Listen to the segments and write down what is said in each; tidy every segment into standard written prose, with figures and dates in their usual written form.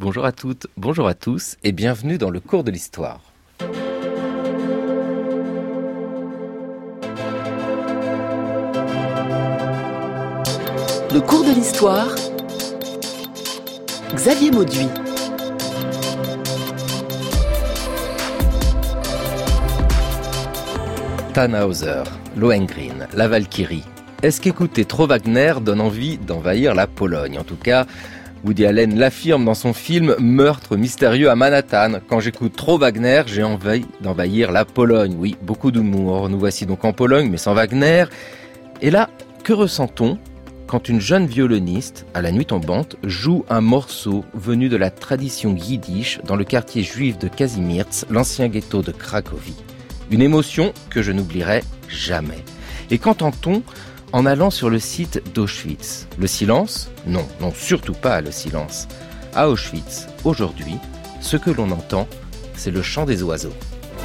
bonjour à toutes, bonjour à tous et bienvenue dans le cours de l'histoire. Le cours de l'histoire, Xavier Mauduit. Tannhäuser, Lohengrin, la Valkyrie. Est-ce qu'écouter trop Wagner donne envie d'envahir la Pologne ? En tout cas, Woody Allen l'affirme dans son film « Meurtre mystérieux à Manhattan ». Quand j'écoute trop Wagner, j'ai envie d'envahir la Pologne. Oui, beaucoup d'humour. Nous voici donc en Pologne, mais sans Wagner. Et là, que ressent-on quand une jeune violoniste, à la nuit tombante, joue un morceau venu de la tradition yiddish dans le quartier juif de Kazimierz, l'ancien ghetto de Cracovie ? Une émotion que je n'oublierai jamais. Et qu'entend-on en allant sur le site d'Auschwitz ? Le silence ? Non, surtout pas le silence. À Auschwitz, aujourd'hui, ce que l'on entend, c'est le chant des oiseaux.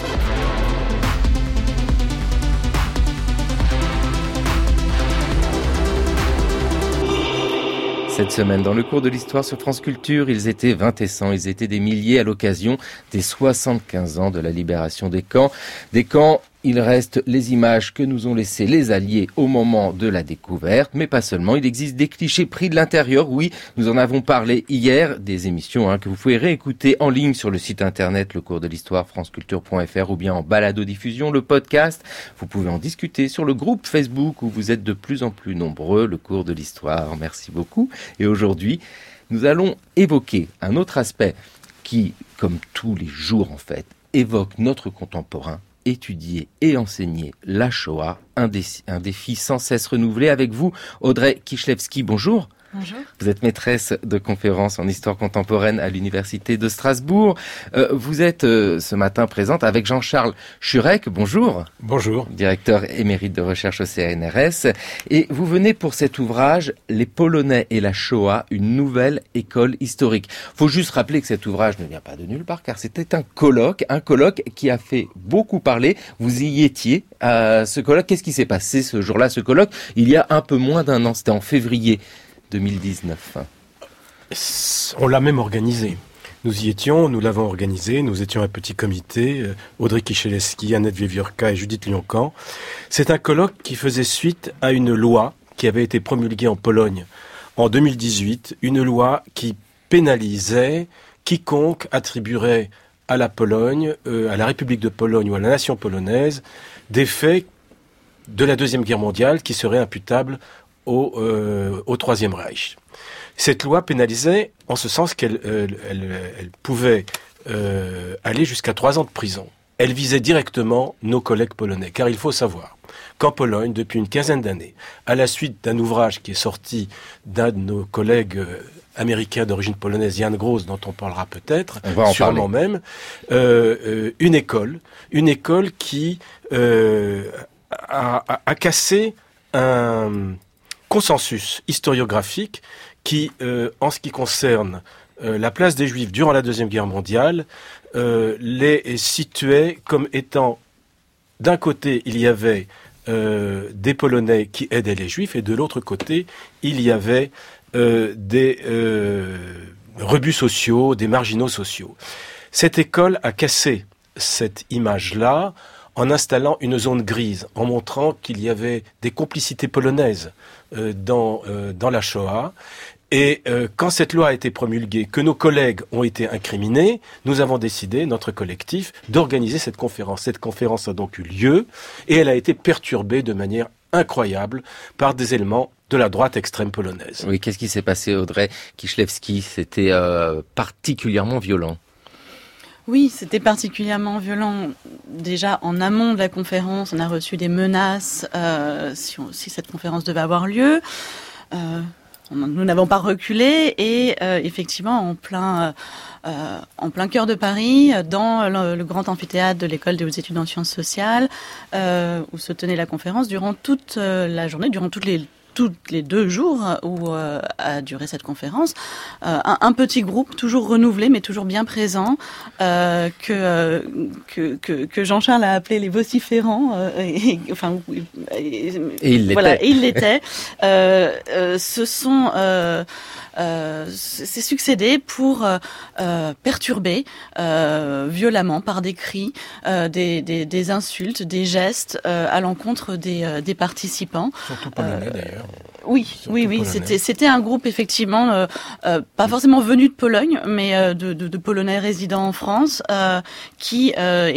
Cette semaine, dans le cours de l'histoire sur France Culture, ils étaient 20 et 100, ils étaient des milliers à l'occasion des 75 ans de la libération des camps. Des camps, il reste les images que nous ont laissées les Alliés au moment de la découverte, mais pas seulement. Il existe des clichés pris de l'intérieur. Oui, nous en avons parlé hier, des émissions que vous pouvez réécouter en ligne sur le site internet Le Cours de l'Histoire, franceculture.fr, ou bien en balado-diffusion, le podcast. Vous pouvez en discuter sur le groupe Facebook où vous êtes de plus en plus nombreux, Le Cours de l'Histoire. Merci beaucoup. Et aujourd'hui, nous allons évoquer un autre aspect qui, comme tous les jours en fait, évoque notre contemporain, étudier et enseigner la Shoah, un défi sans cesse renouvelé. Avec vous, Audrey Kichlewski, bonjour. Bonjour. Vous êtes maîtresse de conférences en histoire contemporaine à l'Université de Strasbourg. Vous êtes ce matin présente avec Jean-Charles Schurek, bonjour. Bonjour. Directeur émérite de recherche au CNRS. Et vous venez pour cet ouvrage « Les Polonais et la Shoah, une nouvelle école historique ». Faut juste rappeler que cet ouvrage ne vient pas de nulle part, car c'était un colloque qui a fait beaucoup parler. Vous y étiez à ce colloque. Qu'est-ce qui s'est passé ce jour-là, ce colloque ? Il y a un peu moins d'un an, c'était en février 2019. On l'a même organisé. Nous y étions, nous l'avons organisé, nous étions un petit comité, Audrey Kichlewski, Annette Wiewiórka et Judith Lioncan. C'est un colloque qui faisait suite à une loi qui avait été promulguée en Pologne en 2018, une loi qui pénalisait quiconque attribuerait à la Pologne, à la République de Pologne ou à la nation polonaise, des faits de la Deuxième Guerre mondiale qui seraient imputables au Troisième Reich. Cette loi pénalisait en ce sens qu'elle pouvait aller jusqu'à 3 ans de prison. Elle visait directement nos collègues polonais, car il faut savoir qu'en Pologne, depuis une quinzaine d'années, à la suite d'un ouvrage qui est sorti d'un de nos collègues américain d'origine polonaise, Jan Gross, dont on parlera peut-être, sûrement même, une école qui a cassé un consensus historiographique qui, en ce qui concerne la place des Juifs durant la Deuxième Guerre mondiale, les situait comme étant, d'un côté, il y avait des Polonais qui aidaient les Juifs, et de l'autre côté, il y avait des rebuts sociaux, des marginaux sociaux. Cette école a cassé cette image-là en installant une zone grise, en montrant qu'il y avait des complicités polonaises dans la Shoah. Et quand cette loi a été promulguée, que nos collègues ont été incriminés, nous avons décidé, notre collectif, d'organiser cette conférence. Cette conférence a donc eu lieu et elle a été perturbée de manière incroyable par des éléments de la droite extrême polonaise. Oui, qu'est-ce qui s'est passé, Audrey Kichlewski ? C'était particulièrement violent. Oui, c'était particulièrement violent. Déjà, en amont de la conférence, on a reçu des menaces si cette conférence devait avoir lieu. Nous n'avons pas reculé et effectivement, en plein cœur de Paris, dans le grand amphithéâtre de l'école des hautes études en sciences sociales, où se tenait la conférence, durant toute la journée, durant tous tous les 2 jours où a duré cette conférence, un petit groupe toujours renouvelé mais toujours bien présent que Jean-Charles a appelé les vociférants et il l'était. C'est succédé pour perturber violemment par des cris, des insultes, des gestes à l'encontre des participants. Surtout polonais d'ailleurs. Oui. C'était un groupe effectivement pas forcément venu de Pologne, mais de Polonais résidant en France, qui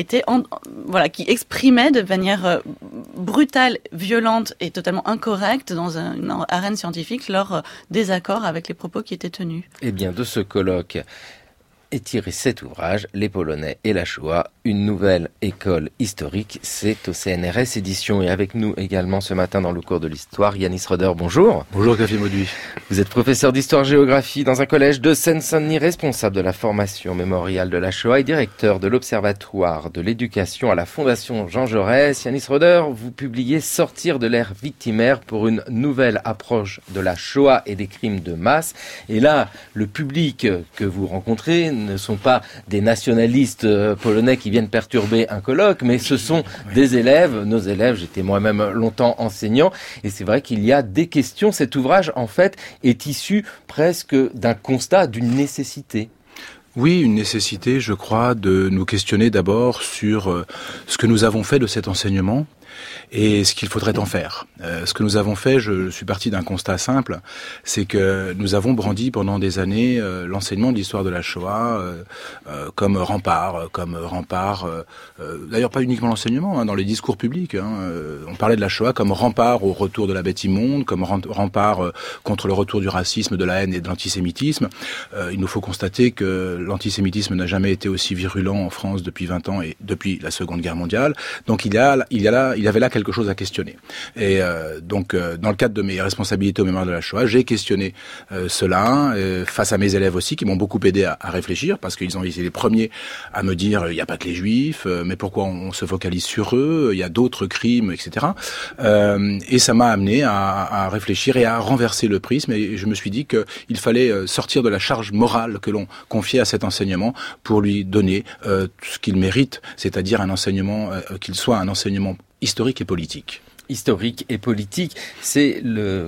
qui exprimaient de manière brutale, violente et totalement incorrecte dans une arène scientifique leur désaccord avec les propos qui étaient tenus. Eh bien, de ce colloque est tiré cet ouvrage, Les Polonais et la Shoah, une nouvelle école historique. C'est au CNRS Éditions. Et avec nous également ce matin dans le cours de l'histoire, Yanis Roeder, bonjour. Bonjour Xavier Mauduit. Vous êtes professeur d'histoire-géographie dans un collège de Seine-Saint-Denis, responsable de la formation mémoriale de la Shoah et directeur de l'Observatoire de l'éducation à la Fondation Jean Jaurès. Yanis Roeder, vous publiez Sortir de l'ère victimaire pour une nouvelle approche de la Shoah et des crimes de masse. Et là, le public que vous rencontrez ne sont pas des nationalistes polonais qui viennent perturber un colloque, mais ce sont des élèves, nos élèves, j'étais moi-même longtemps enseignant, et c'est vrai qu'il y a des questions. Cet ouvrage, en fait, est issu presque d'un constat, d'une nécessité. Oui, une nécessité, je crois, de nous questionner d'abord sur ce que nous avons fait de cet enseignement et ce qu'il faudrait en faire. Ce que nous avons fait, je suis parti d'un constat simple, c'est que nous avons brandi pendant des années l'enseignement de l'histoire de la Shoah comme rempart, d'ailleurs pas uniquement l'enseignement, dans les discours publics. On parlait de la Shoah comme rempart au retour de la bête immonde, comme rempart contre le retour du racisme, de la haine et de l'antisémitisme. Il nous faut constater que l'antisémitisme n'a jamais été aussi virulent en France depuis 20 ans et depuis la Seconde Guerre mondiale. Donc il y avait là quelque chose à questionner. Et donc, dans le cadre de mes responsabilités au mémoire de la Shoah, j'ai questionné cela face à mes élèves aussi, qui m'ont beaucoup aidé à réfléchir, parce qu'ils ont été les premiers à me dire il n'y a pas que les Juifs, mais pourquoi on se focalise sur eux, il y a d'autres crimes, etc. Et ça m'a amené à réfléchir et à renverser le prisme. Et je me suis dit qu'il fallait sortir de la charge morale que l'on confiait à cet enseignement pour lui donner ce qu'il mérite, c'est-à-dire un enseignement qu'il soit un enseignement historique et politique. Historique et politique, c'est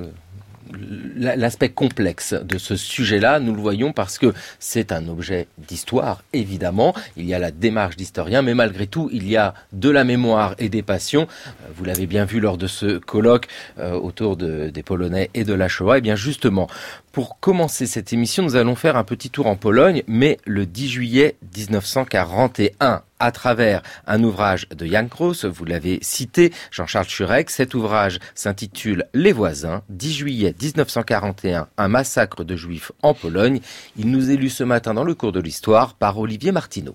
l'aspect complexe de ce sujet-là, nous le voyons parce que c'est un objet d'histoire, évidemment. Il y a la démarche d'historien, mais malgré tout, il y a de la mémoire et des passions. Vous l'avez bien vu lors de ce colloque autour des Polonais et de la Shoah. Et bien justement, pour commencer cette émission, nous allons faire un petit tour en Pologne, mais le 10 juillet 1941. À travers un ouvrage de Jan Gros, vous l'avez cité, Jean-Charles Schurek. Cet ouvrage s'intitule « Les voisins », 10 juillet 1941, un massacre de Juifs en Pologne. Il nous est lu ce matin dans le cours de l'histoire par Olivier Martineau.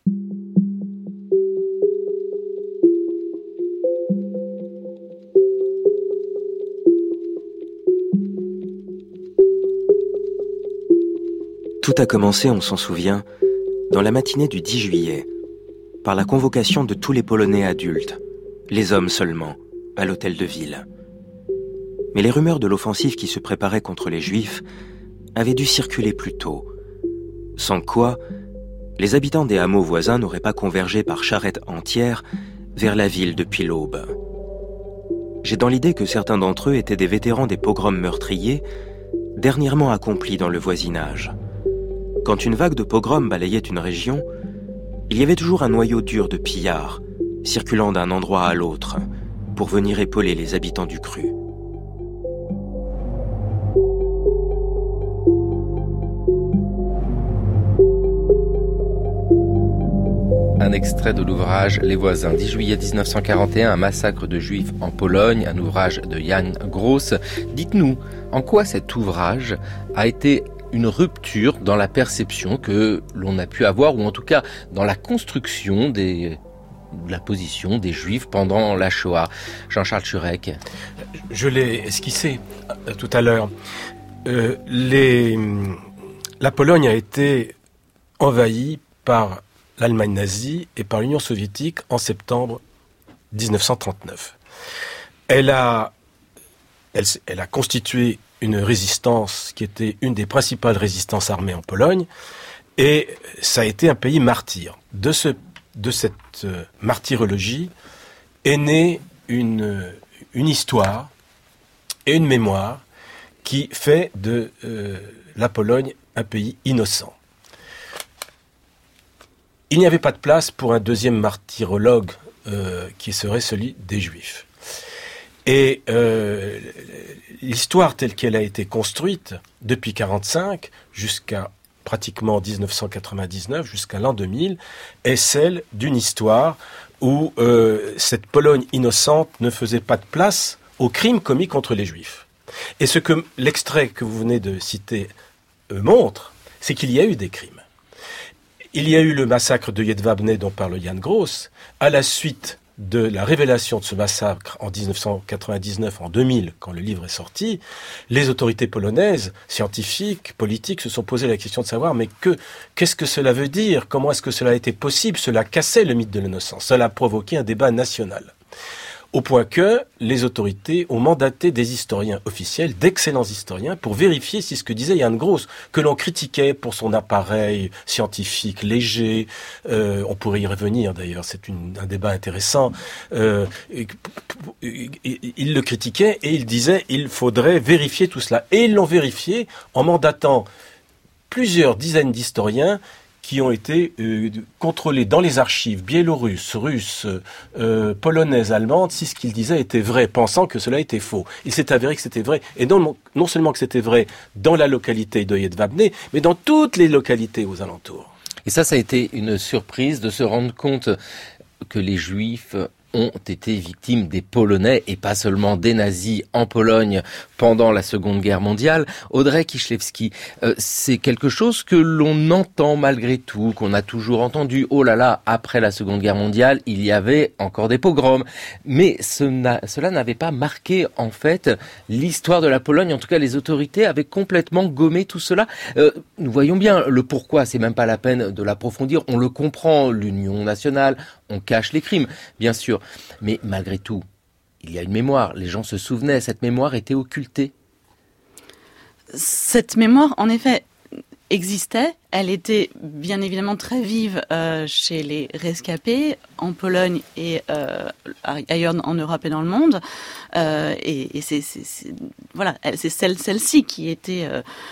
Tout a commencé, on s'en souvient, dans la matinée du 10 juillet. Par la convocation de tous les Polonais adultes, les hommes seulement, à l'hôtel de ville. Mais les rumeurs de l'offensive qui se préparait contre les Juifs avaient dû circuler plus tôt, sans quoi les habitants des hameaux voisins n'auraient pas convergé par charrettes entières vers la ville depuis l'aube. J'ai dans l'idée que certains d'entre eux étaient des vétérans des pogroms meurtriers, dernièrement accomplis dans le voisinage. Quand une vague de pogroms balayait une région, il y avait toujours un noyau dur de pillards, circulant d'un endroit à l'autre, pour venir épauler les habitants du cru. Un extrait de l'ouvrage « Les voisins », 10 juillet 1941, un massacre de Juifs en Pologne, un ouvrage de Jan Gros. Dites-nous, en quoi cet ouvrage a été une rupture dans la perception que l'on a pu avoir, ou en tout cas dans la construction de la position des Juifs pendant la Shoah. Jean-Charles Schurek. Je l'ai esquissé tout à l'heure. La Pologne a été envahie par l'Allemagne nazie et par l'Union soviétique en septembre 1939. Elle a elle a constitué une résistance qui était une des principales résistances armées en Pologne, et ça a été un pays martyr. De cette martyrologie est née une histoire et une mémoire qui fait de la Pologne un pays innocent. Il n'y avait pas de place pour un deuxième martyrologue qui serait celui des Juifs. Et l'histoire telle qu'elle a été construite depuis 1945 jusqu'à pratiquement 1999, jusqu'à l'an 2000, est celle d'une histoire où cette Pologne innocente ne faisait pas de place aux crimes commis contre les Juifs. Et ce que l'extrait que vous venez de citer montre, c'est qu'il y a eu des crimes. Il y a eu le massacre de Jedwabne dont parle Jan Gross. À la suite de la révélation de ce massacre en 1999, en 2000, quand le livre est sorti, les autorités polonaises, scientifiques, politiques, se sont posé la question de savoir mais qu'est-ce que cela veut dire ? Comment est-ce que cela a été possible ? Cela cassait le mythe de l'innocence. Cela a provoqué un débat national. Au point que les autorités ont mandaté des historiens officiels, d'excellents historiens, pour vérifier si ce que disait Jan Gross, que l'on critiquait pour son appareil scientifique léger, on pourrait y revenir d'ailleurs, c'est un débat intéressant, il le critiquait et il disait il faudrait vérifier tout cela. Et ils l'ont vérifié en mandatant plusieurs dizaines d'historiens qui ont été contrôlés dans les archives biélorusses, russes, polonaises, allemandes, si ce qu'ils disaient était vrai, pensant que cela était faux. Il s'est avéré que c'était vrai, et non seulement que c'était vrai dans la localité de Jedwabne, mais dans toutes les localités aux alentours. Et ça a été une surprise de se rendre compte que les Juifs ont été victimes des Polonais et pas seulement des nazis en Pologne pendant la Seconde Guerre mondiale. Audrey Kichlewski, c'est quelque chose que l'on entend malgré tout, qu'on a toujours entendu. Oh là là, après la Seconde Guerre mondiale, il y avait encore des pogroms. Mais cela n'avait pas marqué en fait l'histoire de la Pologne. En tout cas, les autorités avaient complètement gommé tout cela. Nous voyons bien le pourquoi, c'est même pas la peine de l'approfondir. On le comprend, l'union nationale, on cache les crimes, bien sûr. Mais malgré tout, il y a une mémoire. Les gens se souvenaient, cette mémoire était occultée. Cette mémoire, en effet, existait. Elle était bien évidemment très vive chez les rescapés, en Pologne et ailleurs en Europe et dans le monde. Et c'est celle-ci qui était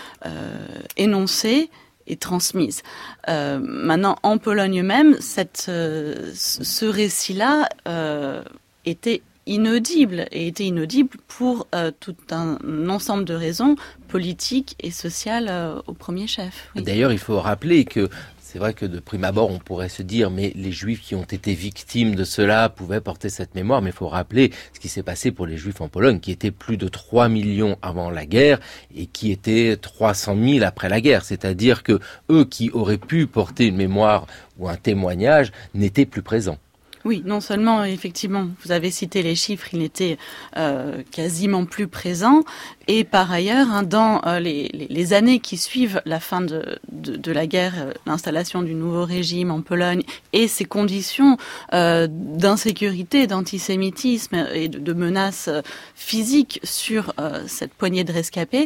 énoncée et transmise. Maintenant, en Pologne même, ce récit-là était inaudible pour tout un ensemble de raisons politiques et sociales au premier chef. Oui. D'ailleurs, il faut rappeler que c'est vrai que de prime abord, on pourrait se dire mais les Juifs qui ont été victimes de cela pouvaient porter cette mémoire. Mais il faut rappeler ce qui s'est passé pour les Juifs en Pologne, qui étaient plus de 3 millions avant la guerre et qui étaient 300 000 après la guerre. C'est-à-dire que eux qui auraient pu porter une mémoire ou un témoignage n'étaient plus présents. Oui, non seulement, effectivement, vous avez cité les chiffres, il n'était quasiment plus présent. Et par ailleurs, dans les années qui suivent la fin de la guerre, l'installation du nouveau régime en Pologne et ces conditions d'insécurité, d'antisémitisme et de menaces physiques sur cette poignée de rescapés,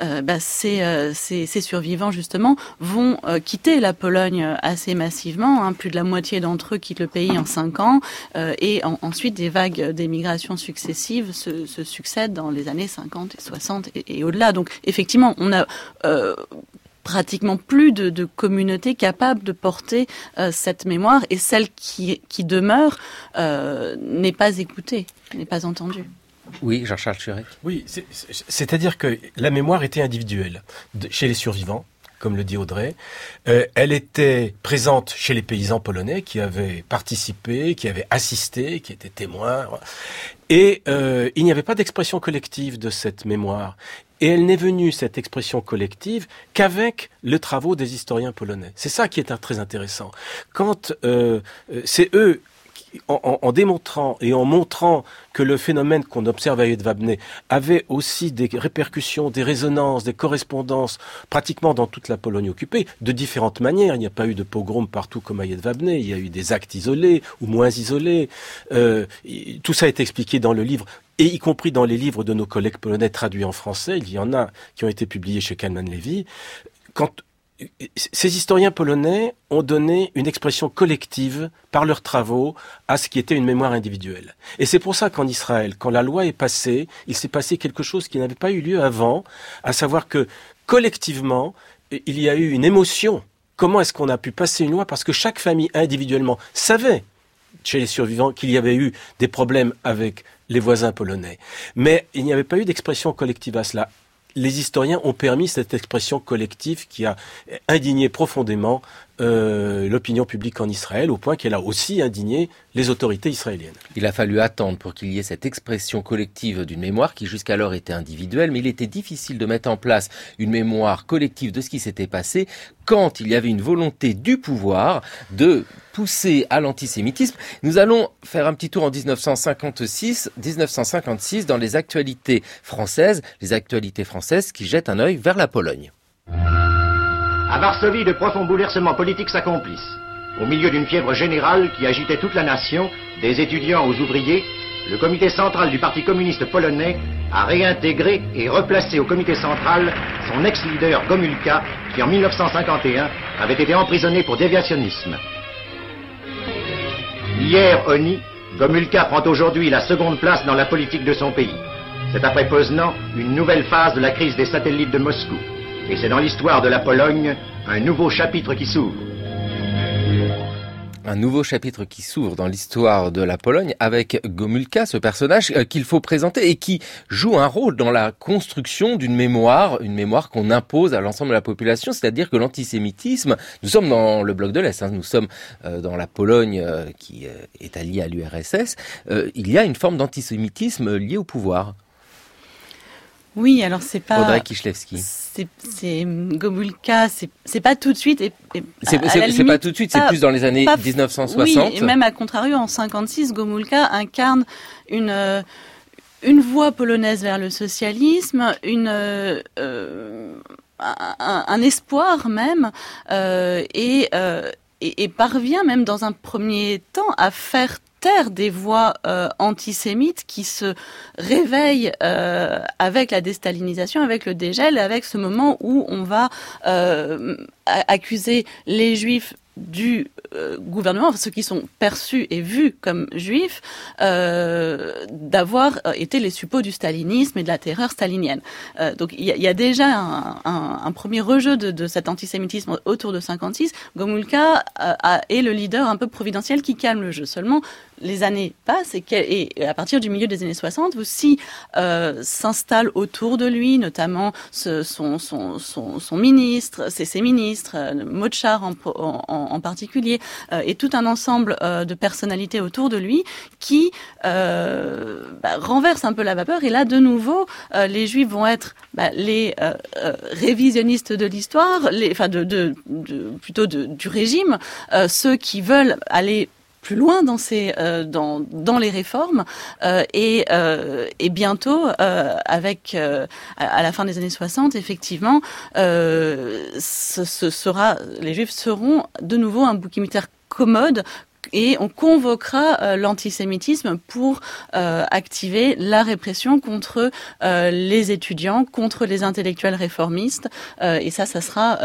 ces survivants, justement, vont quitter la Pologne assez massivement. Plus de la moitié d'entre eux quittent le pays en 5 ans. Et ensuite, des vagues d'émigration successives se succèdent dans les années 50 et 60 et au-delà. Donc, effectivement, on a pratiquement plus de communautés capables de porter cette mémoire, et celle qui demeure n'est pas écoutée, n'est pas entendue. Oui, Jean-Charles Churek. Oui, c'est-à-dire que la mémoire était individuelle chez les survivants, comme le dit Audrey. Elle était présente chez les paysans polonais qui avaient participé, qui avaient assisté, qui étaient témoins. Et il n'y avait pas d'expression collective de cette mémoire. Et elle n'est venue, cette expression collective, qu'avec les travaux des historiens polonais. C'est ça qui est très intéressant. Quand c'est eux en démontrant et en montrant que le phénomène qu'on observe à Jedwabne avait aussi des répercussions, des résonances, des correspondances pratiquement dans toute la Pologne occupée, de différentes manières. Il n'y a pas eu de pogrom partout comme à Jedwabne, il y a eu des actes isolés ou moins isolés. Tout ça est expliqué dans le livre, et y compris dans les livres de nos collègues polonais traduits en français. Il y en a qui ont été publiés chez Kalman Levy. Ces historiens polonais ont donné une expression collective par leurs travaux à ce qui était une mémoire individuelle. Et c'est pour ça qu'en Israël, quand la loi est passée, il s'est passé quelque chose qui n'avait pas eu lieu avant, à savoir que collectivement, il y a eu une émotion. Comment est-ce qu'on a pu passer une loi? Parce que chaque famille individuellement savait, chez les survivants, qu'il y avait eu des problèmes avec les voisins polonais. Mais il n'y avait pas eu d'expression collective à cela. Les historiens ont permis cette expression collective qui a indigné profondément l'opinion publique en Israël, au point qu'elle a aussi indigné les autorités israéliennes. Il a fallu attendre pour qu'il y ait cette expression collective d'une mémoire qui jusqu'alors était individuelle, mais il était difficile de mettre en place une mémoire collective de ce qui s'était passé quand il y avait une volonté du pouvoir de pousser à l'antisémitisme. Nous allons faire un petit tour en 1956 dans les actualités françaises qui jettent un œil vers la Pologne. À Varsovie, de profonds bouleversements politiques s'accomplissent. Au milieu d'une fièvre générale qui agitait toute la nation, des étudiants aux ouvriers, le comité central du Parti communiste polonais a réintégré et replacé au comité central son ex-leader Gomulka, qui en 1951 avait été emprisonné pour déviationnisme. Hier, Oni, Gomulka prend aujourd'hui la seconde place dans la politique de son pays. C'est après Poznan une nouvelle phase de la crise des satellites de Moscou. Et c'est dans l'histoire de la Pologne un nouveau chapitre qui s'ouvre. Un nouveau chapitre qui s'ouvre dans l'histoire de la Pologne avec Gomulka, ce personnage qu'il faut présenter et qui joue un rôle dans la construction d'une mémoire, une mémoire qu'on impose à l'ensemble de la population, c'est-à-dire que l'antisémitisme, nous sommes dans le bloc de l'Est, nous sommes dans la Pologne qui est alliée à l'URSS, il y a une forme d'antisémitisme liée au pouvoir. Oui, alors c'est pas... Audrey Kichlewski. C'est Gomulka, c'est pas tout de suite. C'est pas tout de suite, c'est plus dans les années 1960. Oui, et même à contrario, en 56, Gomulka incarne une voie polonaise vers le socialisme, un espoir même, et parvient même dans un premier temps à faire taire des voix antisémites qui se réveillent avec la déstalinisation, avec le dégel, avec ce moment où on va accuser les juifs du gouvernement, ceux qui sont perçus et vus comme juifs, d'avoir été les suppôts du stalinisme et de la terreur stalinienne. Donc il y a déjà un premier rejeu de cet antisémitisme autour de 56. Gomulka est le leader un peu providentiel qui calme le jeu. Seulement, les années passent et à partir du milieu des années 60 aussi s'installe autour de lui, notamment son ministre, ses ministres, Moczar en particulier, et tout un ensemble de personnalités autour de lui qui renversent un peu la vapeur. Et là, de nouveau, les Juifs vont être les révisionnistes de l'histoire, plutôt du régime, ceux qui veulent aller plus loin dans les réformes et bientôt avec à la fin des années 60 effectivement les Juifs seront de nouveau un bouc émissaire commode. Et on convoquera l'antisémitisme pour activer la répression contre les étudiants, contre les intellectuels réformistes. Et ça sera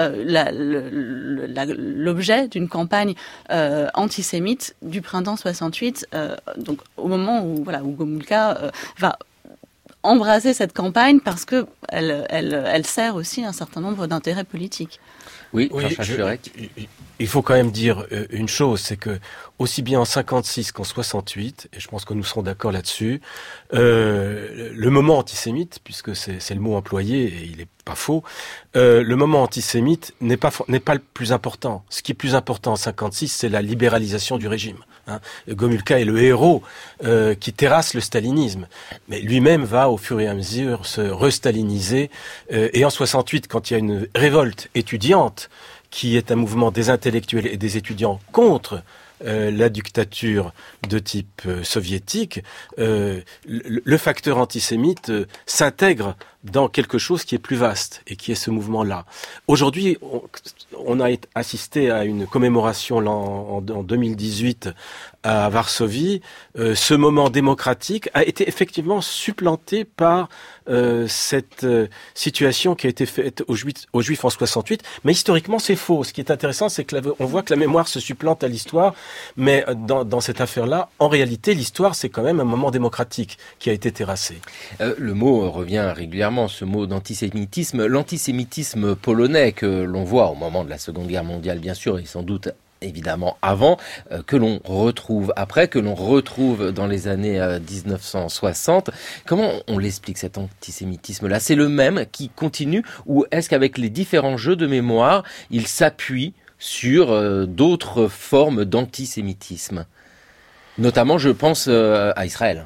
l'objet d'une campagne antisémite du printemps 68. Donc au moment où Gomulka va embrasser cette campagne parce que elle sert aussi un certain nombre d'intérêts politiques. Oui, il faut quand même dire une chose, c'est que aussi bien en 56 qu'en 68, et je pense que nous serons d'accord là-dessus, le moment antisémite, puisque c'est le mot employé et il est pas faux, le moment antisémite n'est pas le plus important. Ce qui est plus important en 56, c'est la libéralisation du régime. Gomulka est le héros qui terrasse le stalinisme, mais lui-même va au fur et à mesure se restaliniser. Et en 68, quand il y a une révolte étudiante, qui est un mouvement des intellectuels et des étudiants contre la dictature de type soviétique, le facteur antisémite s'intègre dans quelque chose qui est plus vaste et qui est ce mouvement-là. Aujourd'hui, on a assisté à une commémoration en 2018 à Varsovie. Ce moment démocratique a été effectivement supplanté par cette situation qui a été faite aux Juifs en 68. Mais historiquement, c'est faux. Ce qui est intéressant, c'est que on voit que la mémoire se supplante à l'histoire. Mais dans cette affaire-là, en réalité, l'histoire, c'est quand même un moment démocratique qui a été terrassé. Le mot revient régulièrement, ce mot d'antisémitisme. L'antisémitisme polonais que l'on voit au moment de la Seconde Guerre mondiale, bien sûr, et sans doute évidemment avant, que l'on retrouve après, que l'on retrouve dans les années 1960. Comment on l'explique, cet antisémitisme-là? C'est le même qui continue, ou est-ce qu'avec les différents jeux de mémoire, il s'appuie sur d'autres formes d'antisémitisme? Notamment, je pense à Israël.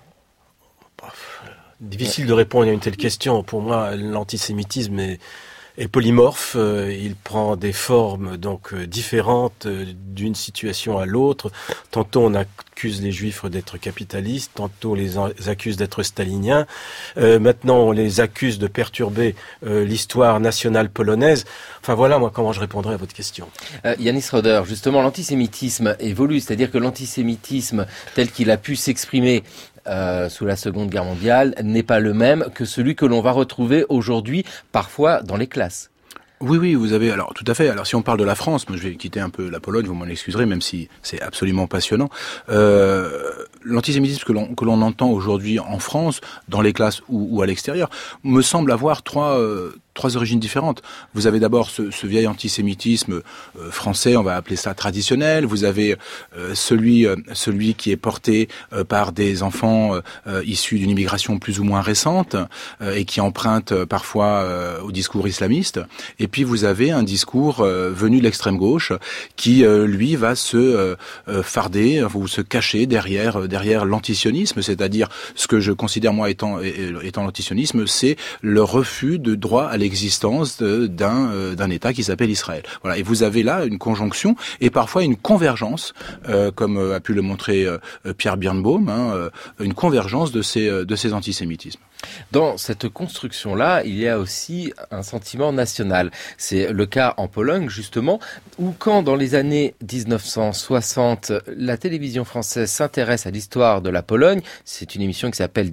Difficile de répondre à une telle question. Pour moi, l'antisémitisme est polymorphe, il prend des formes donc différentes d'une situation à l'autre. Tantôt on accuse les Juifs d'être capitalistes, tantôt on les accuse d'être staliniens. Maintenant on les accuse de perturber l'histoire nationale polonaise. Enfin voilà moi comment je répondrai à votre question. Yanis Roeder, justement l'antisémitisme évolue, c'est-à-dire que l'antisémitisme tel qu'il a pu s'exprimer sous la Seconde Guerre mondiale n'est pas le même que celui que l'on va retrouver aujourd'hui, parfois dans les classes. Oui, vous avez, alors tout à fait. Alors si on parle de la France, moi je vais quitter un peu la Pologne, vous m'en excuserez, même si c'est absolument passionnant. L'antisémitisme que l'on entend aujourd'hui en France, dans les classes ou à l'extérieur, me semble avoir trois origines différentes. Vous avez d'abord ce vieil antisémitisme français, on va appeler ça traditionnel. Vous avez celui qui est porté par des enfants issus d'une immigration plus ou moins récente et qui emprunte parfois au discours islamiste. Et puis vous avez un discours venu de l'extrême gauche qui lui va se farder ou se cacher derrière l'antisionisme, c'est-à-dire ce que je considère moi étant l'antisionisme, c'est le refus de droit à l'existence d'un État qui s'appelle Israël. Voilà. Et vous avez là une conjonction et parfois une convergence, comme a pu le montrer Pierre Birnbaum, une convergence de ces antisémitismes. Dans cette construction-là, il y a aussi un sentiment national. C'est le cas en Pologne, justement, où quand, dans les années 1960, la télévision française s'intéresse à l'histoire de la Pologne, c'est une émission qui s'appelle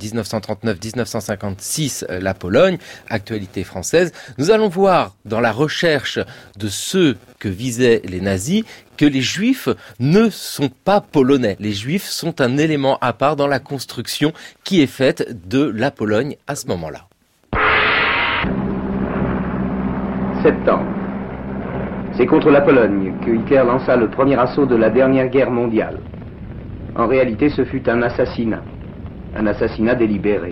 1939-1956, la Pologne, actualité française, nous allons voir dans la recherche de ceux que visaient les nazis, que les Juifs ne sont pas polonais. Les Juifs sont un élément à part dans la construction qui est faite de la Pologne à ce moment-là. Septembre. C'est contre la Pologne que Hitler lança le premier assaut de la dernière guerre mondiale. En réalité, ce fut un assassinat délibéré.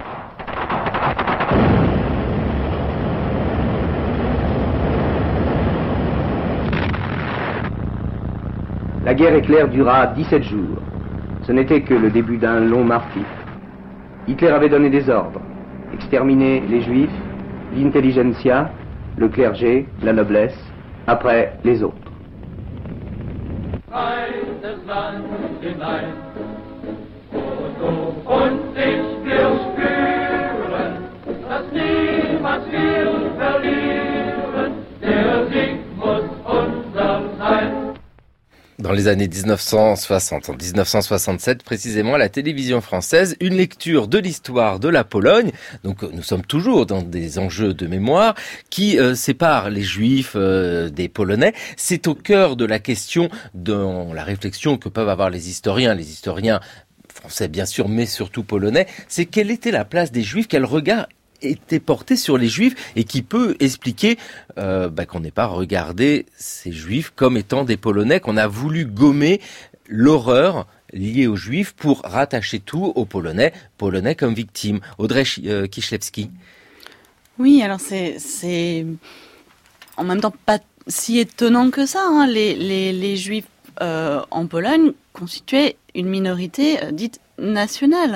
La guerre éclair dura 17 jours. Ce n'était que le début d'un long martyre. Hitler avait donné des ordres. Exterminer les Juifs, l'intelligentsia, le clergé, la noblesse, après les autres. Dans les années 1960, en 1967 précisément, la télévision française, une lecture de l'histoire de la Pologne, donc nous sommes toujours dans des enjeux de mémoire, qui séparent les Juifs des Polonais. C'est au cœur de la question, dans la réflexion que peuvent avoir les historiens français bien sûr, mais surtout polonais, c'est quelle était la place des Juifs, quel regard était porté sur les Juifs et qui peut expliquer qu'on n'ait pas regardé ces Juifs comme étant des Polonais, qu'on a voulu gommer l'horreur liée aux Juifs pour rattacher tout aux Polonais comme victimes. Audrey Kiszlewski. Oui, alors c'est en même temps pas si étonnant que ça. Les Juifs en Pologne constituaient une minorité dite nationale.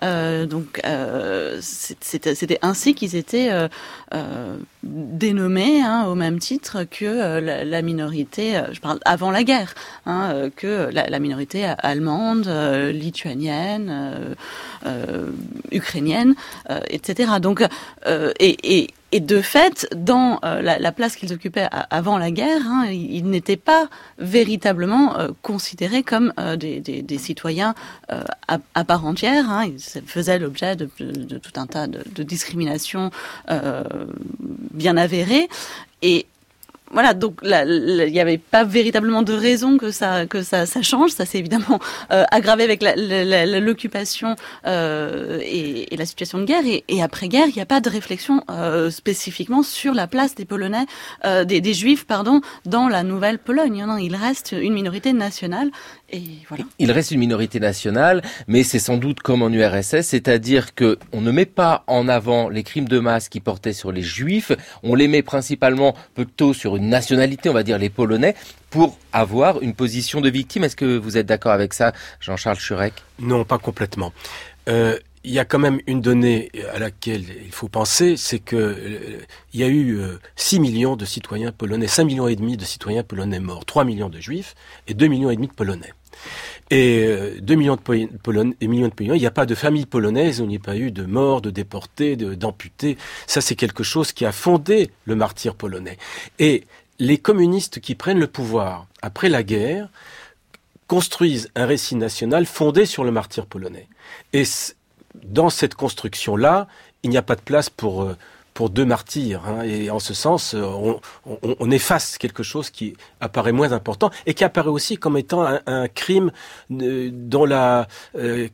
C'était ainsi qu'ils étaient dénommés, au même titre que la minorité, je parle avant la guerre, que la minorité allemande, lituanienne, ukrainienne, etc. Donc, et de fait, dans la place qu'ils occupaient avant la guerre, ils n'étaient pas véritablement considérés comme des citoyens à part entière. Ils faisaient l'objet de tout un tas de discriminations bien avérées. Et voilà, donc il n'y avait pas véritablement de raison que ça change. Ça s'est évidemment aggravé avec l'occupation et la situation de guerre. Et après-guerre, il n'y a pas de réflexion spécifiquement sur la place des Polonais, des Juifs, dans la nouvelle Pologne. Non, il reste une minorité nationale. Et voilà. Il reste une minorité nationale, mais c'est sans doute comme en URSS, c'est-à-dire que on ne met pas en avant les crimes de masse qui portaient sur les Juifs, on les met principalement plutôt sur une nationalité, on va dire les Polonais, pour avoir une position de victime. Est-ce que vous êtes d'accord avec ça, Jean-Charles Schurek ? Non, pas complètement. Il y a quand même une donnée à laquelle il faut penser, c'est que il y a eu 6 millions de citoyens polonais, 5 millions et demi de citoyens polonais morts, 3 millions de juifs et 2 millions et demi de polonais. Et 2 millions de Polonais, il n'y a pas de famille polonaise, il n'y a pas eu de morts, de déportés, d'amputés. Ça, c'est quelque chose qui a fondé le martyre polonais. Et les communistes qui prennent le pouvoir après la guerre construisent un récit national fondé sur le martyre polonais. Et dans cette construction-là, il n'y a pas de place pour deux martyrs. Et en ce sens, on efface quelque chose qui apparaît moins important et qui apparaît aussi comme étant un crime dont il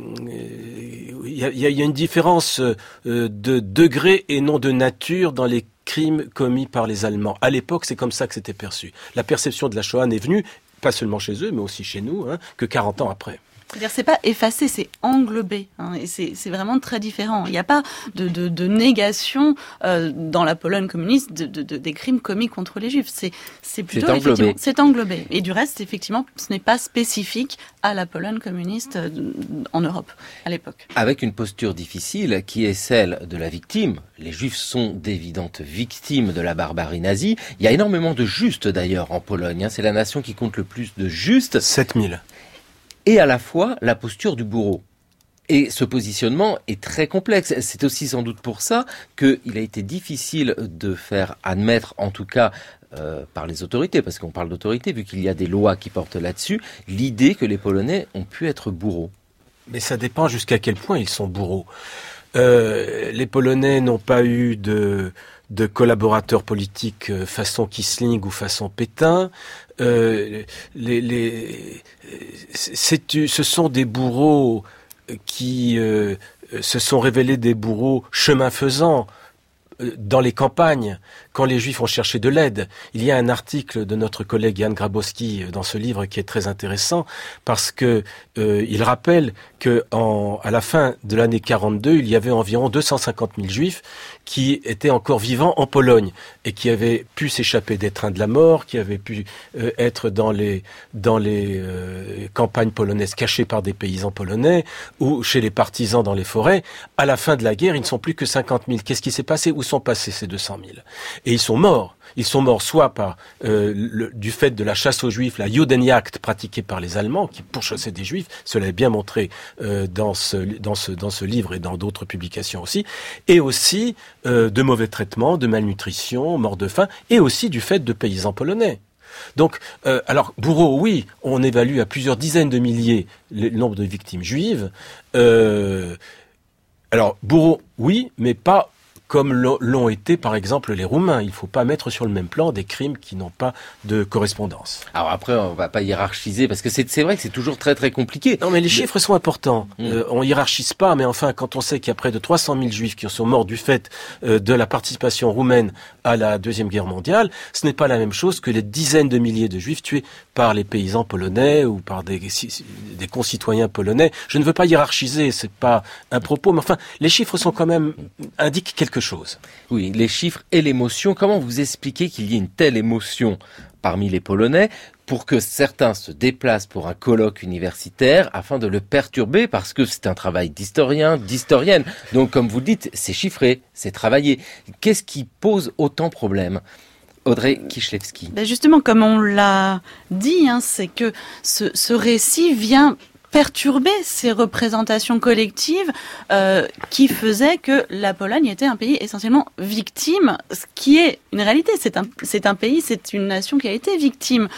y a une différence de degré et non de nature dans les crimes commis par les Allemands. À l'époque, c'est comme ça que c'était perçu. La perception de la Shoah n'est venue, pas seulement chez eux, mais aussi chez nous, que 40 ans après. C'est-à-dire, c'est pas effacé, c'est englobé, et c'est vraiment très différent. Il n'y a pas de négation dans la Pologne communiste des crimes commis contre les Juifs. C'est plutôt effectivement, c'est englobé. Et du reste, effectivement, ce n'est pas spécifique à la Pologne communiste en Europe à l'époque. Avec une posture difficile qui est celle de la victime. Les Juifs sont d'évidentes victimes de la barbarie nazie. Il y a énormément de justes d'ailleurs en Pologne. C'est la nation qui compte le plus de justes. 7000. Et à la fois la posture du bourreau. Et ce positionnement est très complexe. C'est aussi sans doute pour ça qu'il a été difficile de faire admettre, en tout cas par les autorités, parce qu'on parle d'autorité, vu qu'il y a des lois qui portent là-dessus, l'idée que les Polonais ont pu être bourreaux. Mais ça dépend jusqu'à quel point ils sont bourreaux. Les Polonais n'ont pas eu de collaborateurs politiques façon Quisling ou façon Pétain. Ce sont des bourreaux qui se sont révélés des bourreaux chemin faisant dans les campagnes, quand les Juifs ont cherché de l'aide. Il y a un article de notre collègue Jan Grabowski dans ce livre qui est très intéressant parce que il rappelle que à la fin de l'année 42, il y avait environ 250 000 Juifs qui étaient encore vivants en Pologne et qui avaient pu s'échapper des trains de la mort, qui avaient pu être dans les campagnes polonaises cachées par des paysans polonais ou chez les partisans dans les forêts. À la fin de la guerre, ils ne sont plus que 50 000. Qu'est-ce qui s'est passé? Où sont passés ces 200 000? Et ils sont morts. Ils sont morts soit par du fait de la chasse aux Juifs, la Judenjagd pratiquée par les Allemands, qui pourchassaient des Juifs. Cela est bien montré dans ce livre et dans d'autres publications aussi. Et aussi de mauvais traitements, de malnutrition, mort de faim, et aussi du fait de paysans polonais. Donc, alors, bourreaux, oui, on évalue à plusieurs dizaines de milliers le nombre de victimes juives. Alors, bourreaux, oui, mais pas comme l'ont été, par exemple, les Roumains. Il ne faut pas mettre sur le même plan des crimes qui n'ont pas de correspondance. Alors après, on ne va pas hiérarchiser, parce que c'est vrai que c'est toujours très très compliqué. Non, mais les chiffres sont importants. On hiérarchise pas, mais enfin, quand on sait qu'il y a près de 300 000 Juifs qui sont morts du fait de la participation roumaine à la Deuxième Guerre mondiale, ce n'est pas la même chose que les dizaines de milliers de Juifs tués par les paysans polonais ou par des concitoyens polonais. Je ne veux pas hiérarchiser, c'est pas un propos, mais enfin, les chiffres sont quand même indiquent quelque chose. Oui, les chiffres et l'émotion. Comment vous expliquez qu'il y ait une telle émotion parmi les Polonais pour que certains se déplacent pour un colloque universitaire afin de le perturber, parce que c'est un travail d'historien, d'historienne. Donc, comme vous le dites, c'est chiffré, c'est travaillé. Qu'est-ce qui pose autant de problèmes ? Audrey Kichlewski. Justement, comme on l'a dit, c'est que ce récit vient perturber ces représentations collectives qui faisaient que la Pologne était un pays essentiellement victime, ce qui est une réalité. C'est un pays, c'est une nation qui a été victime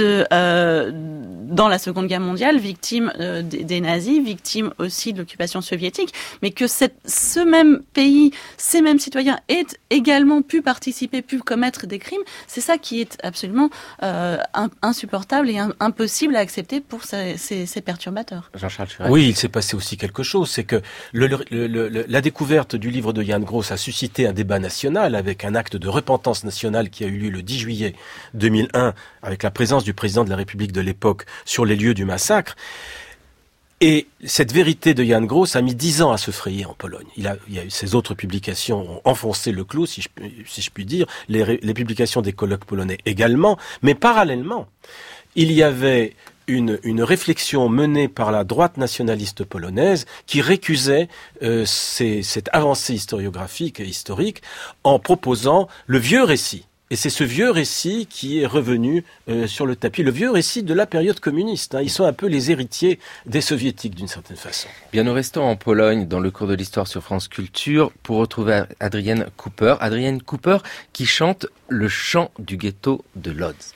dans la Seconde Guerre mondiale, victime des nazis, victime aussi de l'occupation soviétique, mais que ce même pays, ces mêmes citoyens aient également pu participer, pu commettre des crimes, c'est ça qui est absolument insupportable et impossible à accepter pour ces perturbateurs. Jean-Charles Churel. Oui, il s'est passé aussi quelque chose, c'est que la découverte du livre de Jan Gros a suscité un débat national avec un acte de repentance nationale qui a eu lieu le 10 juillet 2001 avec la présence du président de la République de l'époque sur les lieux du massacre. Et cette vérité de Jan Gros a mis 10 ans à se frayer en Pologne. Il y a eu ces autres publications ont enfoncé le clou, si je puis dire, les publications des colloques polonais également, mais parallèlement, il y avait une réflexion menée par la droite nationaliste polonaise qui récusait cette avancée historiographique et historique en proposant le vieux récit. Et c'est ce vieux récit qui est revenu sur le tapis, le vieux récit de la période communiste. Ils sont un peu les héritiers des soviétiques d'une certaine façon. Bien, nous restons en Pologne dans le cours de l'histoire sur France Culture pour retrouver Adrienne Cooper. Adrienne Cooper qui chante le chant du ghetto de Lodz.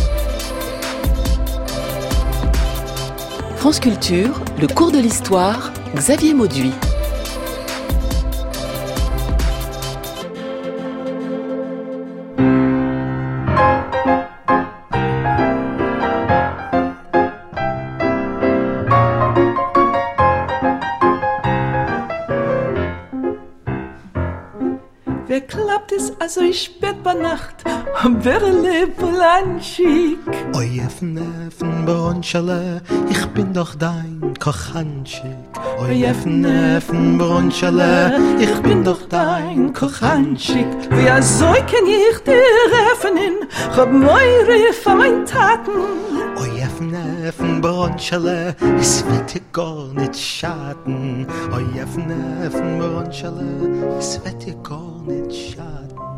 France Culture, le cours de l'histoire, Xavier Mauduit. Wer klappt es also spät bei Nacht am Berle Polanschik? Oi, Effen, Bronschale, ich bin doch dein Kochanschik. Oi, Effen, Bronschale, ich bin doch dein Kochanschik. Wer soll kenn ich dir öffnen, hab meure von mein Taten. Oi, Effen, Bronschale, es wird dir gar nicht schaden. Oi, Effen, Bronschale, es wird dir gar nicht schaden.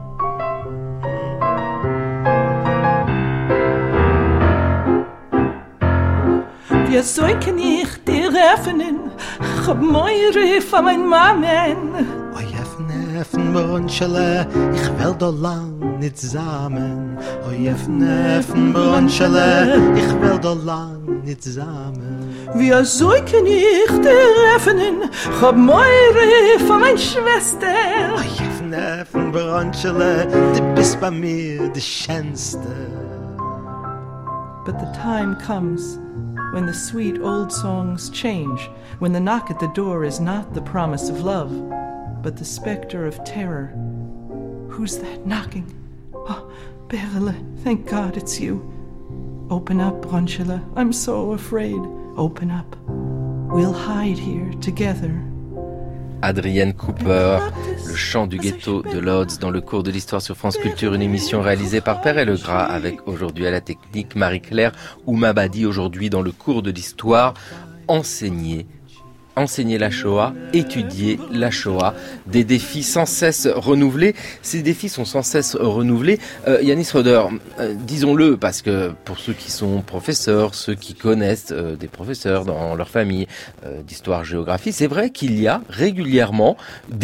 Wer soll kenn ich dir öffnen, hab meure von mein Mamen. Oi, Effen, Bronschale, ich will doch lang nicht zusammen. Oi, Effen, Bronschale, ich will doch lang nicht zusammen. Wer soll kenn ich dir öffnen, hab meure von mein Schwester. Oi, Effen, Bronschale, du bist bei mir die Schönste. But the time comes when the sweet old songs change, when the knock at the door is not the promise of love, but the specter of terror. Who's that knocking? Oh, Berle, thank God it's you. Open up, Bronschale, I'm so afraid. Open up. We'll hide here together. Adrienne Cooper, le chant du ghetto de Lodz dans le cours de l'histoire sur France Culture, une émission réalisée par Perret Legras avec aujourd'hui à la technique Marie-Claire Oumabadi. Aujourd'hui dans le cours de l'histoire, enseigner la Shoah, étudier la Shoah, des défis sans cesse renouvelés. Ces défis sont sans cesse renouvelés. Yanis Roeder, disons-le, parce que pour ceux qui sont professeurs, ceux qui connaissent des professeurs dans leur famille d'histoire-géographie, c'est vrai qu'il y a régulièrement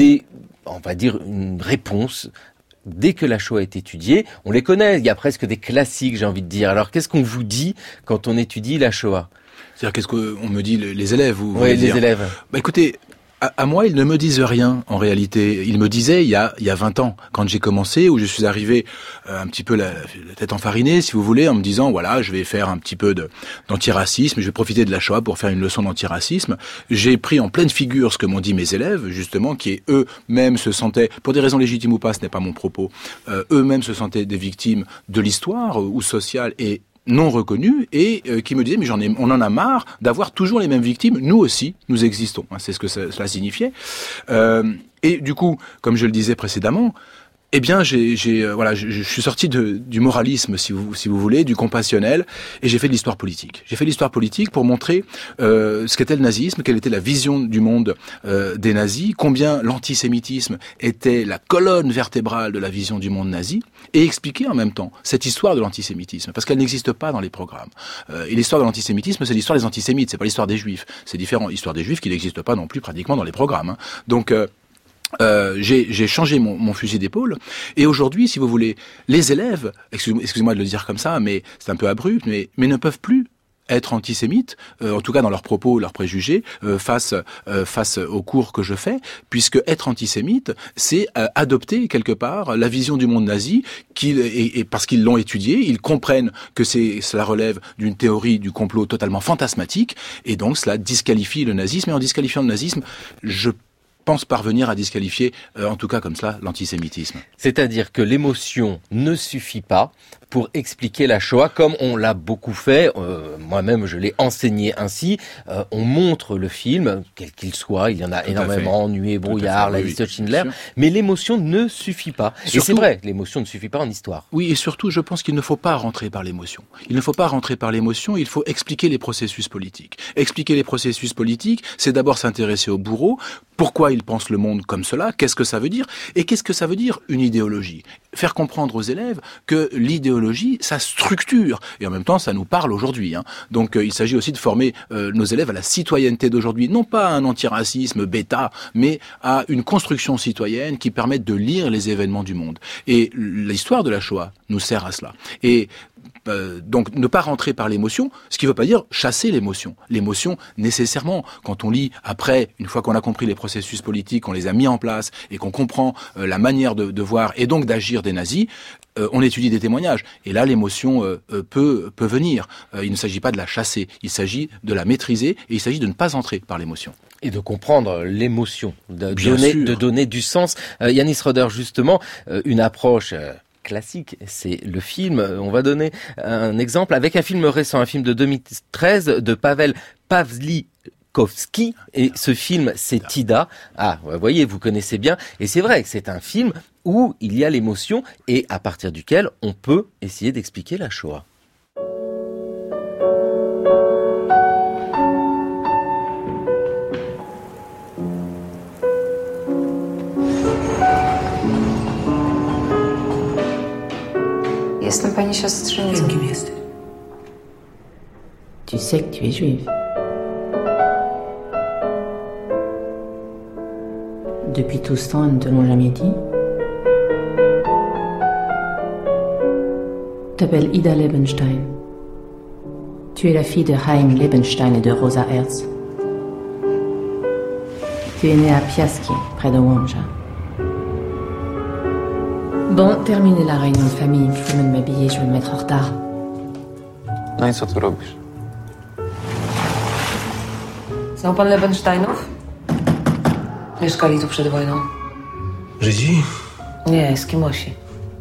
une réponse. Dès que la Shoah est étudiée, on les connaît, il y a presque des classiques, j'ai envie de dire. Alors qu'est-ce qu'on vous dit quand on étudie la Shoah ? C'est-à-dire, qu'est-ce qu'on me dit, les élèves, vous Oui, les élèves. Écoutez, à moi, ils ne me disent rien, en réalité. Ils me disaient, il y a 20 ans, quand j'ai commencé, où je suis arrivé un petit peu la tête enfarinée, si vous voulez, en me disant, voilà, je vais faire un petit peu d'antiracisme, je vais profiter de la Shoah pour faire une leçon d'antiracisme. J'ai pris en pleine figure ce que m'ont dit mes élèves, justement, qui eux-mêmes se sentaient, pour des raisons légitimes ou pas, ce n'est pas mon propos, eux-mêmes se sentaient des victimes de l'histoire, ou sociale, et non reconnus, et qui me disaient mais on en a marre d'avoir toujours les mêmes victimes, nous aussi nous existons, c'est ce que cela signifiait, et du coup, comme je le disais précédemment, Eh bien, je suis sorti du moralisme, si vous voulez, du compassionnel, et j'ai fait de l'histoire politique. J'ai fait de l'histoire politique pour montrer ce qu'était le nazisme, quelle était la vision du monde des nazis, combien l'antisémitisme était la colonne vertébrale de la vision du monde nazi, et expliquer en même temps cette histoire de l'antisémitisme, parce qu'elle n'existe pas dans les programmes. Et l'histoire de l'antisémitisme, c'est l'histoire des antisémites, c'est pas l'histoire des juifs. C'est différent. L'histoire des juifs qui n'existe pas non plus pratiquement dans les programmes. Donc j'ai changé mon fusil d'épaule, et aujourd'hui, si vous voulez, les élèves, excusez-moi de le dire comme ça, mais c'est un peu abrupt, mais ne peuvent plus être antisémites, en tout cas dans leurs propos, leurs préjugés, face aux cours que je fais, puisque être antisémite, c'est adopter quelque part la vision du monde nazi, et parce qu'ils l'ont étudié, ils comprennent que cela relève d'une théorie du complot totalement fantasmatique, et donc cela disqualifie le nazisme, et en disqualifiant le nazisme, je pense parvenir à disqualifier, en tout cas comme cela, l'antisémitisme. C'est-à-dire que l'émotion ne suffit pas pour expliquer la Shoah, comme on l'a beaucoup fait, moi-même je l'ai enseigné ainsi, on montre le film, quel qu'il soit, il y en a énormément, Nuit et brouillard, La liste de Schindler, mais l'émotion ne suffit pas. Surtout, et c'est vrai, l'émotion ne suffit pas en histoire. Oui, et surtout, je pense qu'il ne faut pas rentrer par l'émotion. Il ne faut pas rentrer par l'émotion, il faut expliquer les processus politiques. Expliquer les processus politiques, c'est d'abord s'intéresser au bourreau, pourquoi il pense le monde comme cela, qu'est-ce que ça veut dire, et qu'est-ce que ça veut dire une idéologie. Faire comprendre aux élèves que l'idéologie, ça structure, et en même temps, ça nous parle aujourd'hui. Donc, il s'agit aussi de former nos élèves à la citoyenneté d'aujourd'hui, non pas à un antiracisme bêta, mais à une construction citoyenne qui permette de lire les événements du monde. Et l'histoire de la Shoah nous sert à cela. Et donc ne pas rentrer par l'émotion, ce qui ne veut pas dire chasser l'émotion. L'émotion, nécessairement, quand on lit après, une fois qu'on a compris les processus politiques, qu'on les a mis en place et qu'on comprend la manière de voir et donc d'agir des nazis, on étudie des témoignages. Et là, l'émotion peut venir. Il ne s'agit pas de la chasser, il s'agit de la maîtriser et il s'agit de ne pas entrer par l'émotion. Et de comprendre l'émotion, de donner du sens. Yanis Roeder, justement, une approche classique, c'est le film. On va donner un exemple avec un film récent, un film de 2013 de Pavel Pawlikowski, et ce film c'est Ida. Ah, vous voyez, vous connaissez bien, et c'est vrai que c'est un film où il y a l'émotion et à partir duquel on peut essayer d'expliquer la Shoah. Jestem pani siostrzenicą. Kim jesteś? Tu sais que tu es juive. Depuis tout ce temps, elles ne te l'ont jamais dit. Tu t'appelles Ida Lebenstein. Tu es la fille de Chaim Lebenstein et de Rosa Herz. Tu es née à Piaski, près de Łomża. Bon, terminez la réunion de famille. Je vais m'habiller, je vais me mettre en retard. No i co tu robisz? Znał pan Lebensteinów? Mieszkali tu przed wojną. Żydzi? Nie, Eskimosi.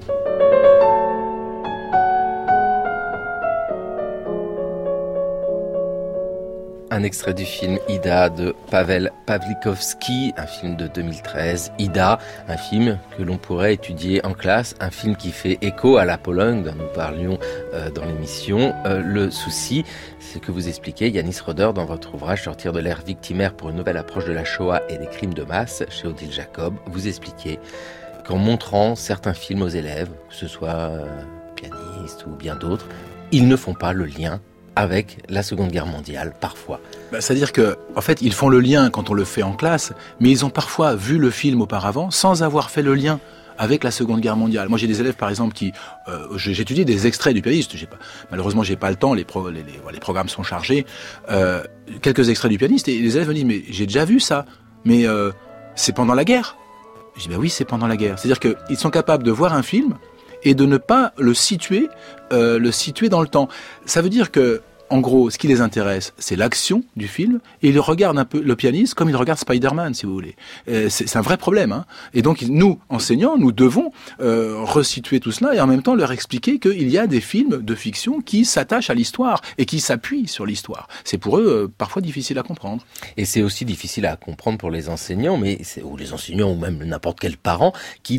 Un extrait du film Ida de Pavel Pawlikowski, un film de 2013. Ida, un film que l'on pourrait étudier en classe, un film qui fait écho à la Pologne dont nous parlions dans l'émission. Le souci, c'est que vous expliquez, Yanis Roeder, dans votre ouvrage Sortir de l'ère victimaire pour une nouvelle approche de la Shoah et des crimes de masse, chez Odile Jacob, vous expliquez qu'en montrant certains films aux élèves, que ce soit pianistes ou bien d'autres, ils ne font pas le lien avec la Seconde Guerre mondiale, parfois. C'est-à-dire que, en fait, ils font le lien quand on le fait en classe, mais ils ont parfois vu le film auparavant sans avoir fait le lien avec la Seconde Guerre mondiale. Moi, j'ai des élèves, par exemple, qui... j'étudie des extraits du pianiste. Malheureusement, j'ai pas le temps, les programmes sont chargés. Quelques extraits du pianiste, et les élèves me disent, mais j'ai déjà vu ça, mais c'est pendant la guerre. Je dis, oui, c'est pendant la guerre. C'est-à-dire qu'ils sont capables de voir un film et de ne pas le situer dans le temps. Ça veut dire que, en gros, ce qui les intéresse, c'est l'action du film, et ils regardent un peu le pianiste comme ils regardent Spider-Man, si vous voulez. C'est un vrai problème. Et donc, nous, enseignants, nous devons resituer tout cela et en même temps leur expliquer qu'il y a des films de fiction qui s'attachent à l'histoire et qui s'appuient sur l'histoire. C'est pour eux parfois difficile à comprendre. Et c'est aussi difficile à comprendre pour les enseignants, ou les enseignants ou même n'importe quel parent, qu'il est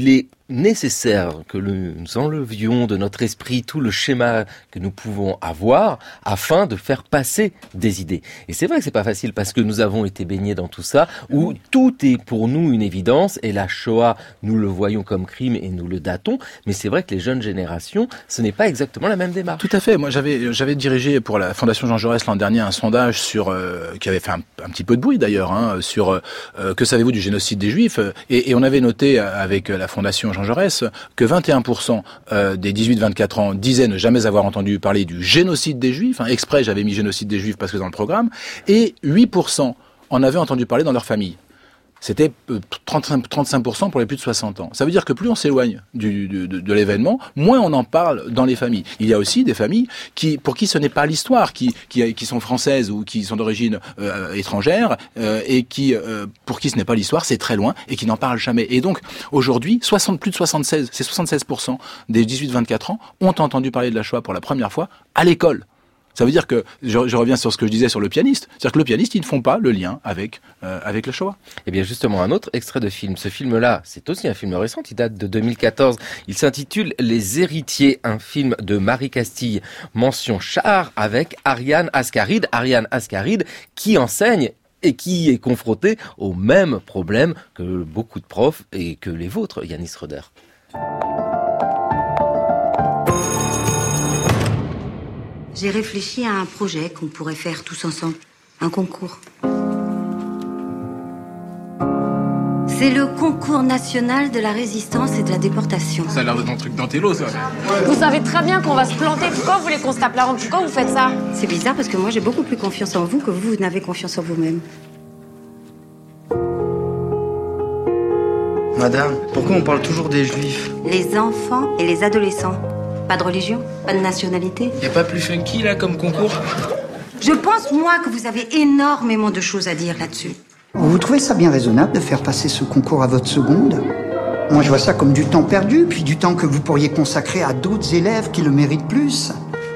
nécessaire que nous enlevions de notre esprit tout le schéma que nous pouvons avoir afin de faire passer des idées. Et c'est vrai que c'est pas facile parce que nous avons été baignés dans tout ça où tout est pour nous une évidence et la Shoah, nous le voyons comme crime et nous le datons. Mais c'est vrai que les jeunes générations, ce n'est pas exactement la même démarche. Tout à fait. Moi, j'avais dirigé pour la Fondation Jean Jaurès l'an dernier un sondage sur qui avait fait un petit peu de bruit d'ailleurs sur que savez-vous du génocide des Juifs et on avait noté avec la Fondation Jean Jaurès que 21% des 18-24 ans disaient ne jamais avoir entendu parler du génocide des Juifs. Exprès, j'avais mis génocide des Juifs parce que dans le programme. Et 8% en avaient entendu parler dans leur famille. C'était 35% pour les plus de 60 ans. Ça veut dire que plus on s'éloigne de l'événement, moins on en parle dans les familles. Il y a aussi des familles pour qui ce n'est pas l'histoire, qui sont françaises ou qui sont d'origine étrangère, et pour qui ce n'est pas l'histoire, c'est très loin, et qui n'en parlent jamais. Et donc, aujourd'hui, plus de 76% des 18-24 ans ont entendu parler de la Shoah pour la première fois à l'école. Ça veut dire que, je reviens sur ce que je disais sur le pianiste, c'est-à-dire que le pianiste, ils ne font pas le lien avec la Shoah. Eh bien justement, un autre extrait de film. Ce film-là, c'est aussi un film récent, il date de 2014. Il s'intitule Les Héritiers, un film de Marie Castille, mention char avec Ariane Ascaride. Ariane Ascaride qui enseigne et qui est confrontée au même problème que beaucoup de profs et que les vôtres, Yanis Roeder. J'ai réfléchi à un projet qu'on pourrait faire tous ensemble. Un concours. C'est le concours national de la résistance et de la déportation. Ça a l'air d'un truc d'intello, ça. Vous savez très bien qu'on va se planter. Pourquoi vous voulez qu'on se tape la honte? Pourquoi vous faites ça? C'est bizarre parce que moi j'ai beaucoup plus confiance en vous que vous n'avez confiance en vous-même. Madame, pourquoi on parle toujours des Juifs? Les enfants et les adolescents. Pas de religion, pas de nationalité. Y a pas plus funky, là, comme concours? Je pense, moi, que vous avez énormément de choses à dire là-dessus. Vous trouvez ça bien raisonnable de faire passer ce concours à votre seconde? Moi, je vois ça comme du temps perdu, puis du temps que vous pourriez consacrer à d'autres élèves qui le méritent plus.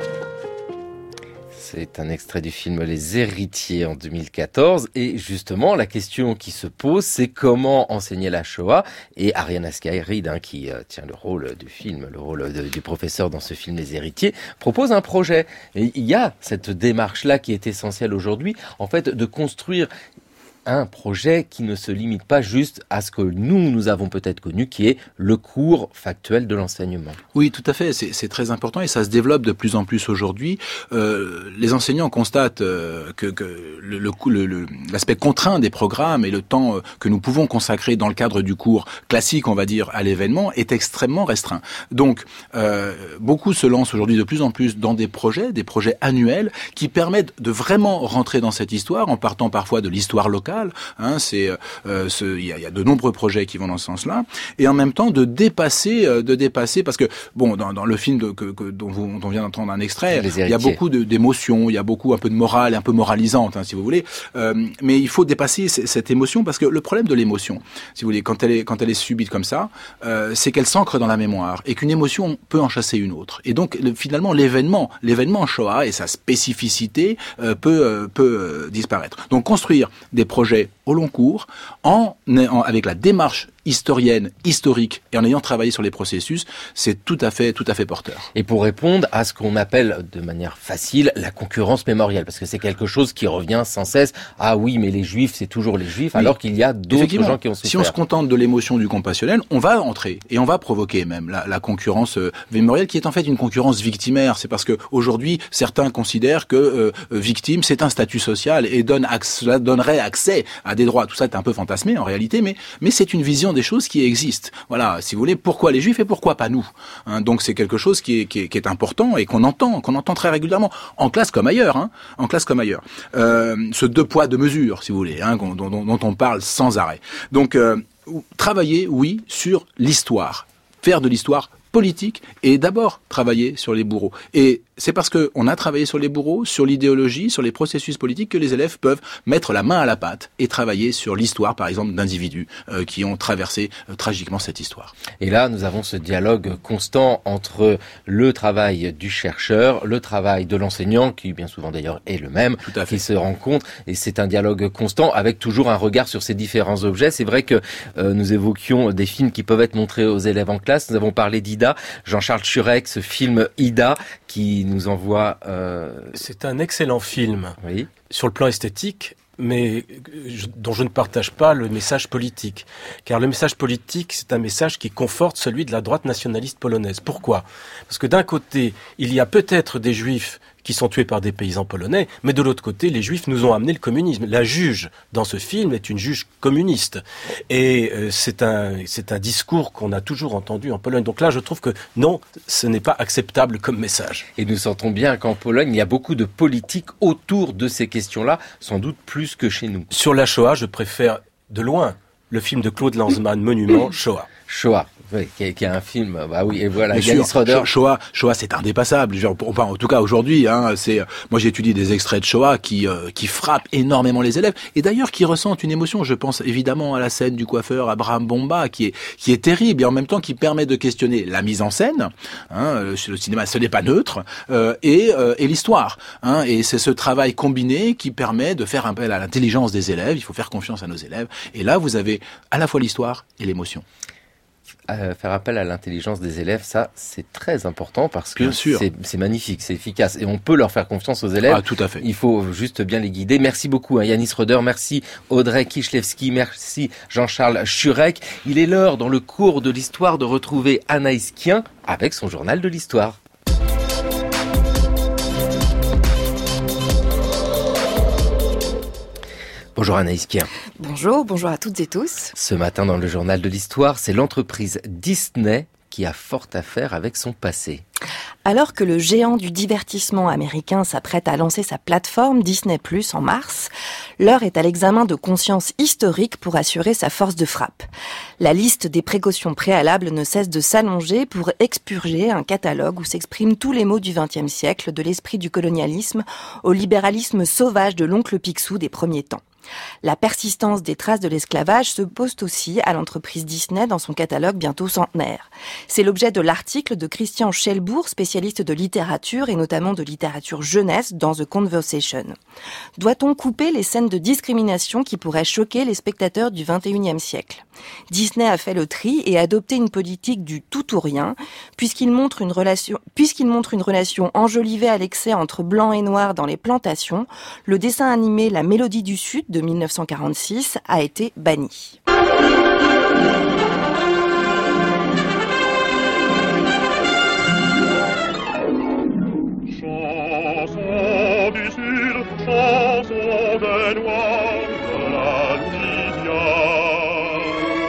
C'est un extrait du film Les Héritiers en 2014 et justement la question qui se pose c'est comment enseigner la Shoah et Ariane Ascaride qui tient le rôle du film, le rôle du professeur dans ce film Les Héritiers propose un projet et il y a cette démarche là qui est essentielle aujourd'hui en fait de construire un projet qui ne se limite pas juste à ce que nous avons peut-être connu, qui est le cours factuel de l'enseignement. Oui, tout à fait. C'est très important et ça se développe de plus en plus aujourd'hui. Les enseignants constatent que l'aspect contraint des programmes et le temps que nous pouvons consacrer dans le cadre du cours classique, on va dire, à l'événement, est extrêmement restreint. Donc, beaucoup se lancent aujourd'hui de plus en plus dans des projets annuels qui permettent de vraiment rentrer dans cette histoire en partant parfois de l'histoire locale. Il y a de nombreux projets qui vont dans ce sens-là, et en même temps de dépasser, parce que bon, dans le film dont on vient d'entendre un extrait, il y a beaucoup d'émotions, il y a beaucoup un peu de morale, un peu moralisante, si vous voulez, mais il faut dépasser cette émotion parce que le problème de l'émotion, si vous voulez, quand elle est subite comme ça, c'est qu'elle s'ancre dans la mémoire et qu'une émotion peut en chasser une autre, et donc finalement l'événement Shoah et sa spécificité peut disparaître. Donc construire des projets au long cours, avec la démarche historienne, historique, et en ayant travaillé sur les processus, c'est tout à fait porteur. Et pour répondre à ce qu'on appelle de manière facile la concurrence mémorielle, parce que c'est quelque chose qui revient sans cesse. Ah oui, mais les Juifs, c'est toujours les Juifs, alors qu'il y a d'autres gens qui ont souffert. Si on se contente de l'émotion du compassionnel, on va entrer et on va provoquer même la concurrence mémorielle, qui est en fait une concurrence victimaire. C'est parce que aujourd'hui, certains considèrent que victime, c'est un statut social et cela donnerait accès à des droits. Tout ça est un peu fantasmé en réalité, mais c'est une vision des choses qui existent. Voilà, si vous voulez, pourquoi les Juifs et pourquoi pas nous, donc c'est quelque chose qui est important et qu'on entend très régulièrement, en classe comme ailleurs, ce deux poids deux mesures, si vous voulez, dont on parle sans arrêt. Donc travailler, oui, sur l'histoire, faire de l'histoire politique est d'abord travailler sur les bourreaux. Et c'est parce qu'on a travaillé sur les bourreaux, sur l'idéologie, sur les processus politiques que les élèves peuvent mettre la main à la pâte et travailler sur l'histoire, par exemple, d'individus qui ont traversé tragiquement cette histoire. Et là, nous avons ce dialogue constant entre le travail du chercheur, le travail de l'enseignant, qui bien souvent d'ailleurs est le même, qui se rencontrent. Et c'est un dialogue constant avec toujours un regard sur ces différents objets. C'est vrai que nous évoquions des films qui peuvent être montrés aux élèves en classe. Nous avons parlé d'Ida, Jean-Charles Schurek, ce film Ida, qui nous envoie... C'est un excellent film, oui, sur le plan esthétique, mais dont je ne partage pas le message politique. Car le message politique, c'est un message qui conforte celui de la droite nationaliste polonaise. Pourquoi ? Parce que d'un côté, il y a peut-être des juifs qui sont tués par des paysans polonais, mais de l'autre côté, les juifs nous ont amené le communisme. La juge dans ce film est une juge communiste. Et c'est un discours qu'on a toujours entendu en Pologne. Donc là, je trouve que non, ce n'est pas acceptable comme message. Et nous sentons bien qu'en Pologne, il y a beaucoup de politique autour de ces questions-là, sans doute plus que chez nous. Sur la Shoah, je préfère de loin le film de Claude Lanzmann, Monument, Shoah. Shoah. Oui, qui est un film, bah oui, et voilà. Shoah, c'est indépassable. Enfin, en tout cas aujourd'hui, moi j'ai étudié des extraits de Shoah qui frappent énormément les élèves, et d'ailleurs qui ressentent une émotion. Je pense évidemment à la scène du coiffeur Abraham Bomba, qui est terrible, et en même temps qui permet de questionner la mise en scène. Le cinéma, ce n'est pas neutre, et l'histoire. Et c'est ce travail combiné qui permet de faire appel à l'intelligence des élèves. Il faut faire confiance à nos élèves. Et là, vous avez à la fois l'histoire et l'émotion. Faire appel à l'intelligence des élèves, ça c'est très important parce que c'est magnifique, c'est efficace et on peut leur faire confiance aux élèves. Ah, tout à fait. Il faut juste bien les guider. Merci beaucoup Yanis Roeder, merci Audrey Kichlewski, merci Jean-Charles Schurek. Il est l'heure dans le cours de l'histoire de retrouver Anaïs Kien avec son journal de l'histoire. Bonjour Anaïs Kien. Bonjour à toutes et tous. Ce matin dans le journal de l'histoire, c'est l'entreprise Disney qui a fort à faire avec son passé. Alors que le géant du divertissement américain s'apprête à lancer sa plateforme Disney+ en mars, l'heure est à l'examen de conscience historique pour assurer sa force de frappe. La liste des précautions préalables ne cesse de s'allonger pour expurger un catalogue où s'expriment tous les maux du XXe siècle, de l'esprit du colonialisme au libéralisme sauvage de l'oncle Picsou des premiers temps. La persistance des traces de l'esclavage se pose aussi à l'entreprise Disney dans son catalogue bientôt centenaire. C'est l'objet de l'article de Christian Schelbourg, spécialiste de littérature et notamment de littérature jeunesse dans The Conversation. Doit-on couper les scènes de discrimination qui pourraient choquer les spectateurs du XXIe siècle ? Disney a fait le tri et adopté une politique du tout ou rien, puisqu'il montre une relation enjolivée à l'excès entre blanc et noir dans les plantations. Le dessin animé La Mélodie du Sud de 1946 a été banni. Chanson du Sud, chanson des Noirs de la Louisiane,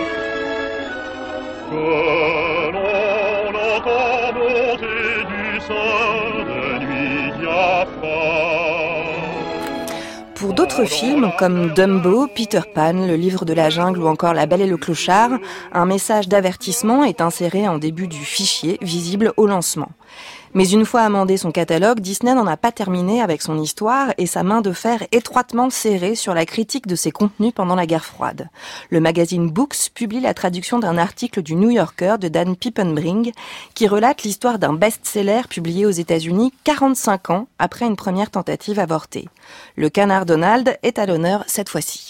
que l'on entend monter du sein de nuit diaphane. Pour d'autres films comme Dumbo, Peter Pan, Le Livre de la Jungle ou encore La Belle et le Clochard, un message d'avertissement est inséré en début du fichier, visible au lancement. Mais une fois amendé son catalogue, Disney n'en a pas terminé avec son histoire et sa main de fer étroitement serrée sur la critique de ses contenus pendant la guerre froide. Le magazine Books publie la traduction d'un article du New Yorker de Dan Pippenbring qui relate l'histoire d'un best-seller publié aux États-Unis 45 ans après une première tentative avortée. Le canard Donald est à l'honneur cette fois-ci.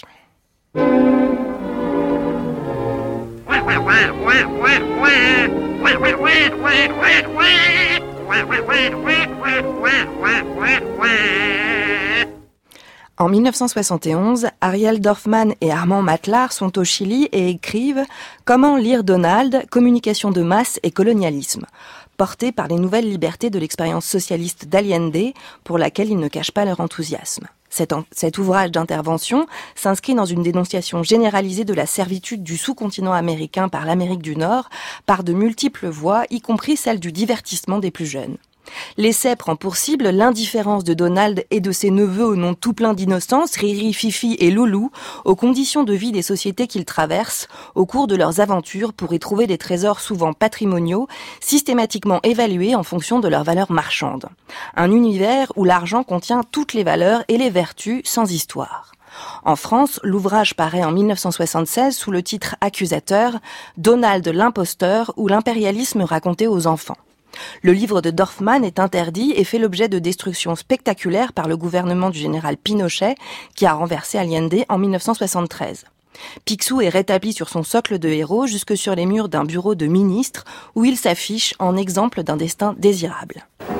En 1971, Ariel Dorfman et Armand Matlar sont au Chili et écrivent « Comment lire Donald, communication de masse et colonialisme », portés par les nouvelles libertés de l'expérience socialiste d'Allende, pour laquelle ils ne cachent pas leur enthousiasme. Cet ouvrage d'intervention s'inscrit dans une dénonciation généralisée de la servitude du sous-continent américain par l'Amérique du Nord, par de multiples voies, y compris celle du divertissement des plus jeunes. L'essai prend pour cible l'indifférence de Donald et de ses neveux au nom tout plein d'innocence, Riri, Fifi et Loulou, aux conditions de vie des sociétés qu'ils traversent, au cours de leurs aventures pour y trouver des trésors souvent patrimoniaux, systématiquement évalués en fonction de leur valeur marchande. Un univers où l'argent contient toutes les valeurs et les vertus sans histoire. En France, l'ouvrage paraît en 1976 sous le titre accusateur « Donald l'imposteur ou l'impérialisme raconté aux enfants ». Le livre de Dorfman est interdit et fait l'objet de destructions spectaculaires par le gouvernement du général Pinochet, qui a renversé Allende en 1973. Picsou est rétabli sur son socle de héros jusque sur les murs d'un bureau de ministre où il s'affiche en exemple d'un destin désirable.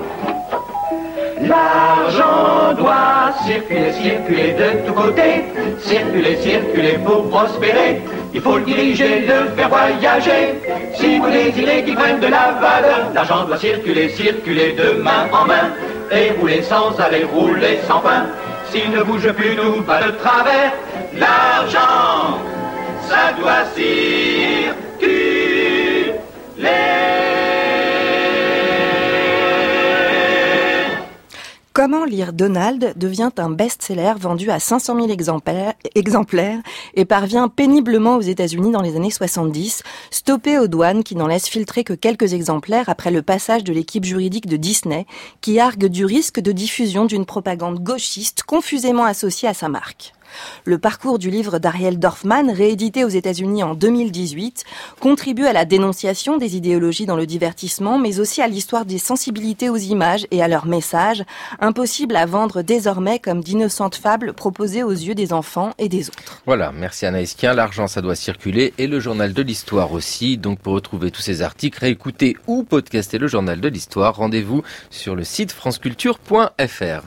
L'argent doit circuler, circuler de tous côtés, circuler, circuler pour prospérer. Il faut le diriger, le faire voyager. Si vous désirez qu'il prenne de la valeur, l'argent doit circuler, circuler de main en main, et rouler sans aller, rouler sans fin. S'il ne bouge plus, nous va de travers. L'argent, ça doit circuler. Comment lire Donald devient un best-seller vendu à 500 000 exemplaires et parvient péniblement aux États-Unis dans les années 70, stoppé aux douanes qui n'en laissent filtrer que quelques exemplaires après le passage de l'équipe juridique de Disney qui argue du risque de diffusion d'une propagande gauchiste confusément associée à sa marque. Le parcours du livre d'Ariel Dorfman, réédité aux États-Unis en 2018, contribue à la dénonciation des idéologies dans le divertissement, mais aussi à l'histoire des sensibilités aux images et à leurs messages, impossibles à vendre désormais comme d'innocentes fables proposées aux yeux des enfants et des autres. Voilà, merci Anaïs Kien. L'argent, ça doit circuler et le journal de l'histoire aussi. Donc pour retrouver tous ces articles, réécouter ou podcaster le journal de l'histoire, rendez-vous sur le site franceculture.fr.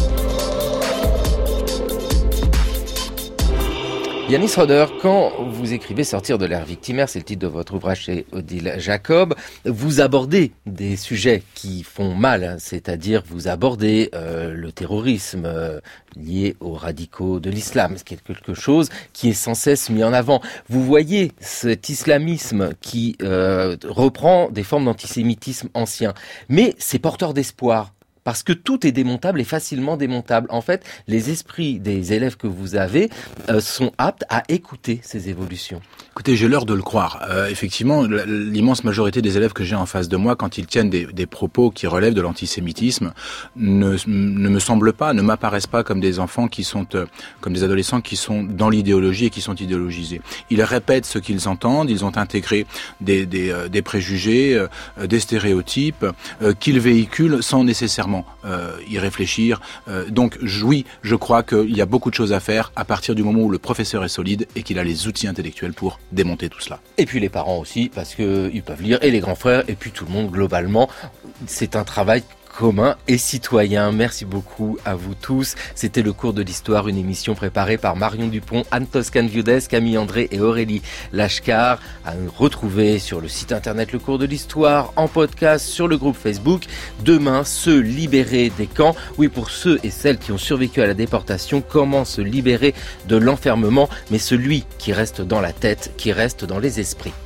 Yanis Roder, quand vous écrivez Sortir de l'ère victimaire, c'est le titre de votre ouvrage chez Odile Jacob, vous abordez des sujets qui font mal, c'est-à-dire vous abordez le terrorisme lié aux radicaux de l'islam, ce qui est quelque chose qui est sans cesse mis en avant. Vous voyez cet islamisme qui reprend des formes d'antisémitisme ancien, mais c'est porteur d'espoir. Parce que tout est démontable et facilement démontable. En fait, les esprits des élèves que vous avez sont aptes à écouter ces évolutions. Écoutez, j'ai l'heure de le croire. Effectivement, l'immense majorité des élèves que j'ai en face de moi, quand ils tiennent des propos qui relèvent de l'antisémitisme, ne me semblent pas, ne m'apparaissent pas comme des enfants qui sont, comme des adolescents qui sont dans l'idéologie et qui sont idéologisés. Ils répètent ce qu'ils entendent, ils ont intégré des préjugés, des stéréotypes qu'ils véhiculent sans nécessairement y réfléchir. Donc oui, je crois qu'il y a beaucoup de choses à faire à partir du moment où le professeur est solide et qu'il a les outils intellectuels pour démonter tout cela. Et puis les parents aussi, parce qu'ils peuvent lire, et les grands frères, et puis tout le monde globalement. C'est un travail commun et citoyen. Merci beaucoup à vous tous. C'était le cours de l'histoire, une émission préparée par Marion Dupont, Anne Toscan-Viudès, Camille André et Aurélie Lashkar, à retrouver sur le site internet Le Cours de l'Histoire, en podcast, sur le groupe Facebook. Demain, se libérer des camps. Oui, pour ceux et celles qui ont survécu à la déportation, comment se libérer de l'enfermement, mais celui qui reste dans la tête, qui reste dans les esprits.